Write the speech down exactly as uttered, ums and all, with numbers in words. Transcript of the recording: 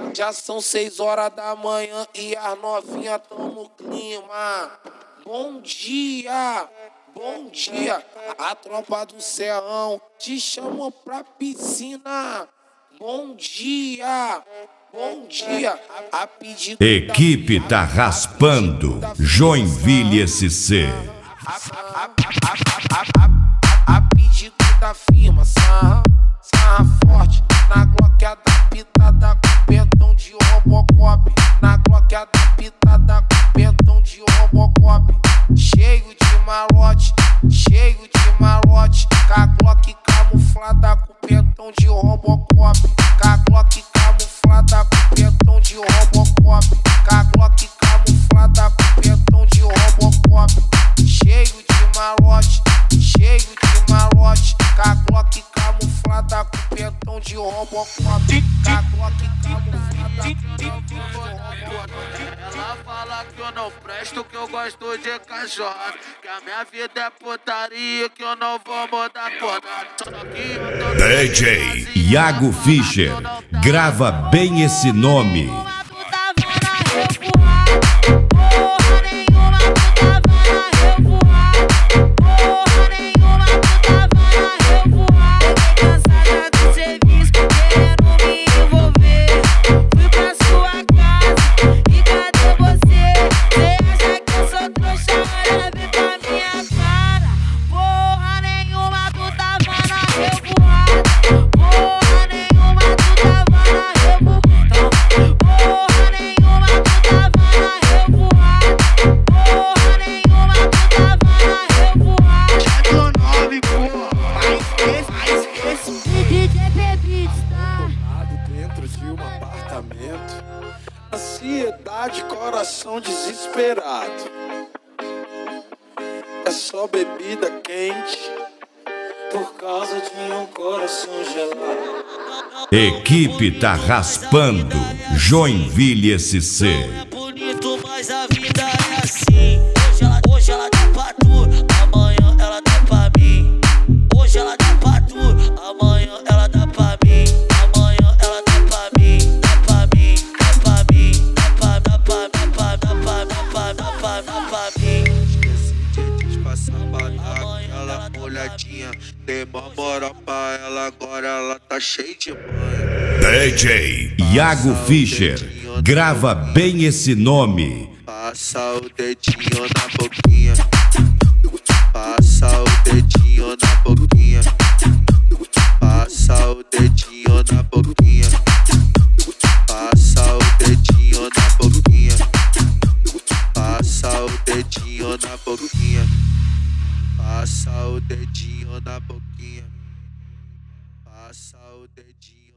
Já são seis horas da manhã e as novinhas tão no clima. Bom dia, bom dia. A tropa do Serrão te chamam pra piscina. Bom dia, bom dia. A, a pedido Equipe tá raspando. Joinville S C. A, a, a, a, a, a pedido da firma, sarra, sarra forte. Na Glock adaptada com pentão de Robocop. Na Glock adaptada com pentão de Robocop. Cheio de malote, cheio de malote. Com a Glock camuflada com pentão de Robocop. Com a Glock camuflada com pentão de Robocop. Com a Glock camuflada com pentão de Robocop. Cheio de malote, cheio de malote. Com a Glock camuflada com pentão de Robocop. Com a Glock camuflada com pentão de Robocop. Ela fala que eu não presto, que eu gosto de cachorro, que a minha vida é putaria, que eu não vou mudar por nada. D J Iago Fischer. Grava bem esse nome. Ansiedade, coração desesperado. É só bebida quente por causa de um coração gelado. Equipe tá raspando. Joinville S C. É bonito, mas a vida é assim. Hoje ela, hoje ela dá pra tu, amanhã ela dá pra mim. Hoje ela dá pra tu, amanhã ela dá pra mim. Amanhã ela dá pra mim, dá pra mim, dá pra mim, dá pra, dá pra, dá pra, dá pra, dá pra, dá pra, dá pra mim. Esqueci de disfarçar aquela molhadinha. Dei uma moral pra ela, agora ela tá cheia de manha. D J Iago Fischer. Grava bem esse nome. Passa o dedinho na boquinha. Passa o dedinho na boquinha. Passa o dedinho na boquinha. Passa o dedinho na boquinha. Passa o dedinho na boquinha. Passa o dedinho na boquinha. Passa o dedinho.